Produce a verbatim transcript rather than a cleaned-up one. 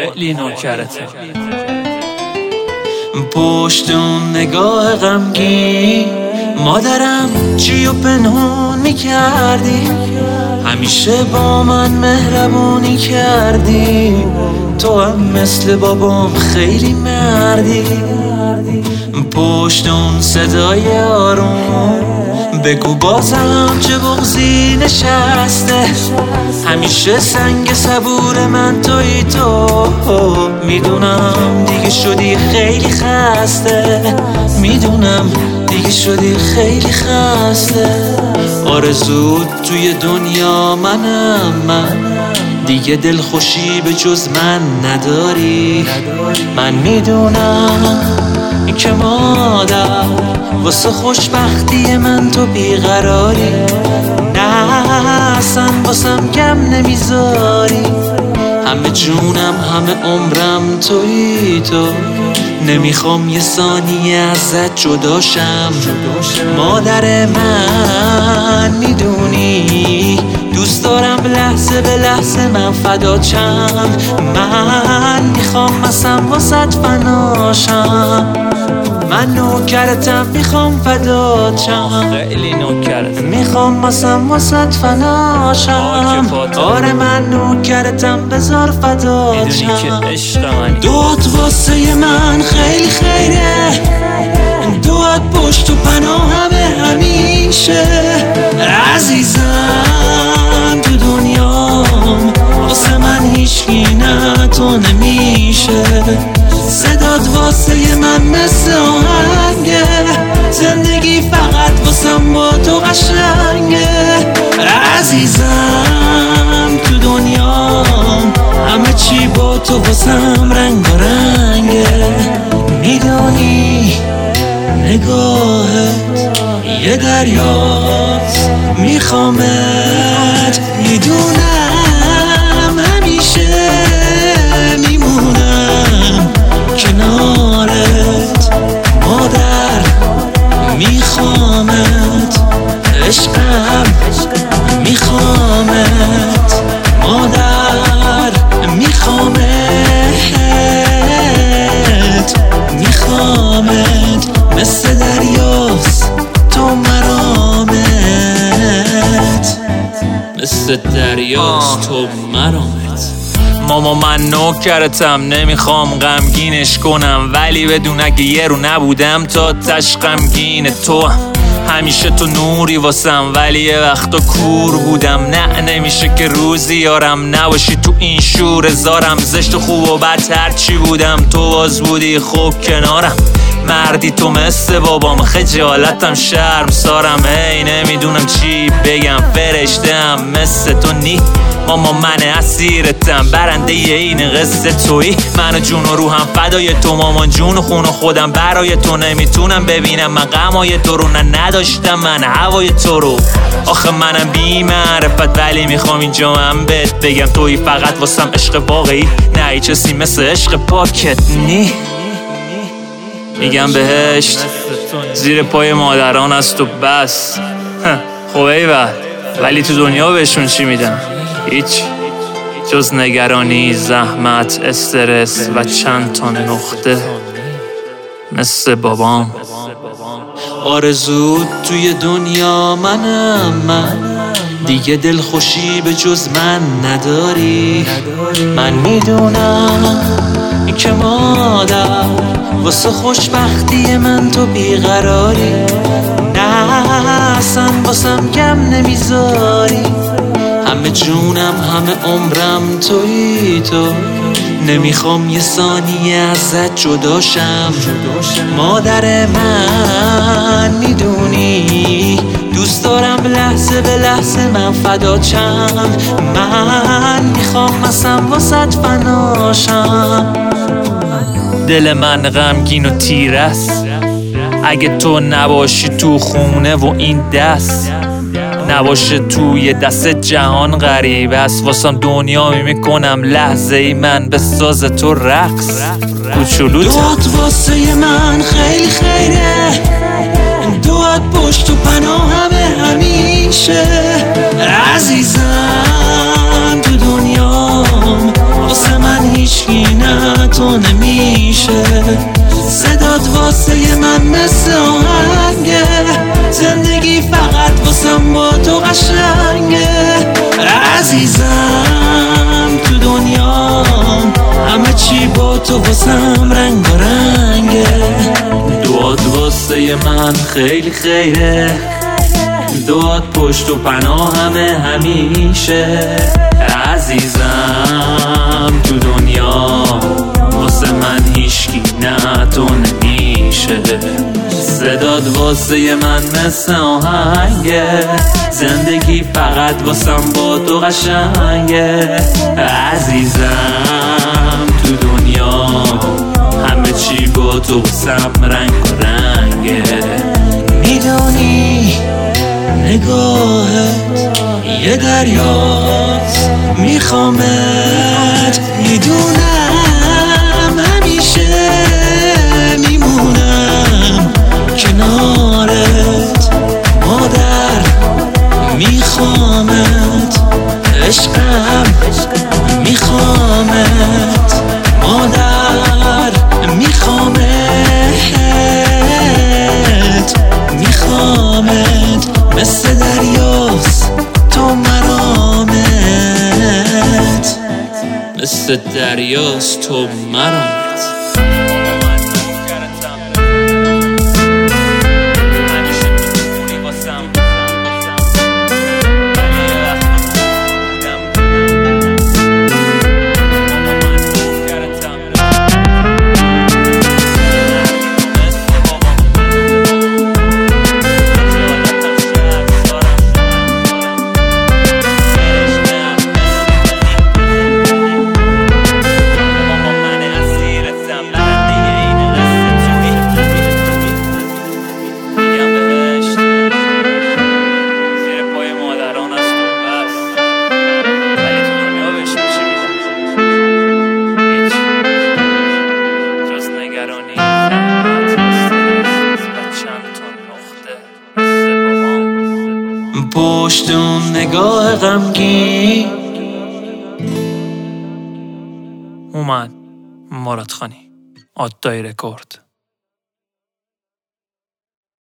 خیلی نوکرته. پشت اون نگاه غمگین مادرم چی و پنهون میکردی، همیشه با من مهربونی کردی، تو هم مثل بابام خیلی مردی. پشت اون صدای آروم بگو بازم چه بغضی نشسته، همیشه سنگ صبور من توی تو، میدونم دیگه شدی خیلی خسته، میدونم دیگه شدی خیلی خسته. آرزوت توی دنیا منم من، دیگه دلخوشی به جز من نداری. من میدونم که مادر واسه خوشبختی من تو بیقراری، نه اصلا واسم کم نمیذاری، همه جونم همه عمرم توی تو، نمیخوام یه ثانیه ازت جداشم. مادر من میدونی دوست دارم لحظه به لحظه من فداچم، من میخوام اصلا واسط فناشم، من نوکرتم میخوام فداچم، خیلی نوکرته. میخوام اصلا واسط فناشم. آره من نوکرتم بذار فداچم، میدونی که عشق منی. دوت واسه من خیلی خیره، دوت پشت و پناهمه همیشه، عزیزم تو دنیام واسه من هیچکی نه تو نمیشه، صدات واسه من مثل آهنگه، زندگی فقط واسم با تو قشنگه، عزیزم تو دنیام همه چی با تو واسم رنگ و رنگه، میدونی نگاهت یه دریاست میخوامت، میدونم همیشه میمونم کنارت، مادر میخوامت، عشقم میخوامت، مادر میخوامت، میخوامت مثل دریاست تو مرامت، مثل دریاست تو مرامت. ماما من نوکرتم نمیخوام غمگینش کنم، ولی بدون اگه یه رو نبودم تا تش غمگین تو، همیشه تو نوری واسم ولی یه وقتا کور بودم، نه نمیشه که روزی یارم نباشی تو این شور زارم، زشت و خوب و بد هرچی بودم تو باز بودی خوب کنارم، مردی تو مثل بابام خجالتم شرم سارم، هی نمیدونم چی بگم فرشتم مثل تو نی، ماما من اسیرتم برنده ی این قصه تویی، من و جون و روحم فدای تو مامان جون و خون و خودم برای تو، نمیتونم ببینم من غمای تو رو، نه نداشتم من هوای تو رو، آخه منم بی معرفت ولی میخوام اینجا من بهت بگم تویی فقط واسم عشق واقعی، نه هیچ چیزی مثل عشق پاکت نی. میگم بهشت زیر پای مادران است و بس، خب ایول ولی تو دنیا بهشون چی میدم؟ هیچ جز نگرانی، زحمت، استرس و چند تا نقطه مثل بابام. آرزوت توی دنیا منم من، دیگه دلخوشی به جز من نداری، من میدونم که مادر واسه خوشبختی من تو بیقراری، نه اصلا واسم کم نمیذاری، همه جونم همه عمرم توی تو، نمیخوام یه ثانیه ازت جداشم. مادر من میدونی دوست دارم لحظه به لحظه من فداچم، من میخوام اصلا واسط فناشم. دل من غمگین و تیره است اگه تو نباشی تو خونه و این دست نباشه توی دست جهان غریب است، واسم دنیا میکنم لحظه ای من به ساز تو رقص کوچولوتم. دوت واسه من خیلی خیره، دوت پشت و پناهمه همیشه، عزیزم تو دنیام واسه من هیچکی صدات واسه من مثل آهنگه، زندگی فقط واسم با تو قشنگه. عزیزم تو دنیام همه چی با تو واسم رنگ و رنگه. دعات واسه من خیلی خیره، دعات پشت و پناه همه همیشه. عزیزم تو دنیا واسه من هیچکی نه تو نمیشه. صدات واسه من مثل آهنگه، زندگی فقط واسم با تو قشنگه. عزیزم تو دنیا همه چی با تو واسم رنگ و رنگه. میدونی نگاهت یه دریاست، میخوامت، میدونم همیشه میمونم کنارت مادر، میخوامت عشقم، میخوامت مادر، میخوامت میخوامت مثل دریاست تو مرامت، مثل دریاست تو مرامت. پشت اون نگاه غمگین اومد مراد خانی آدای رکورد.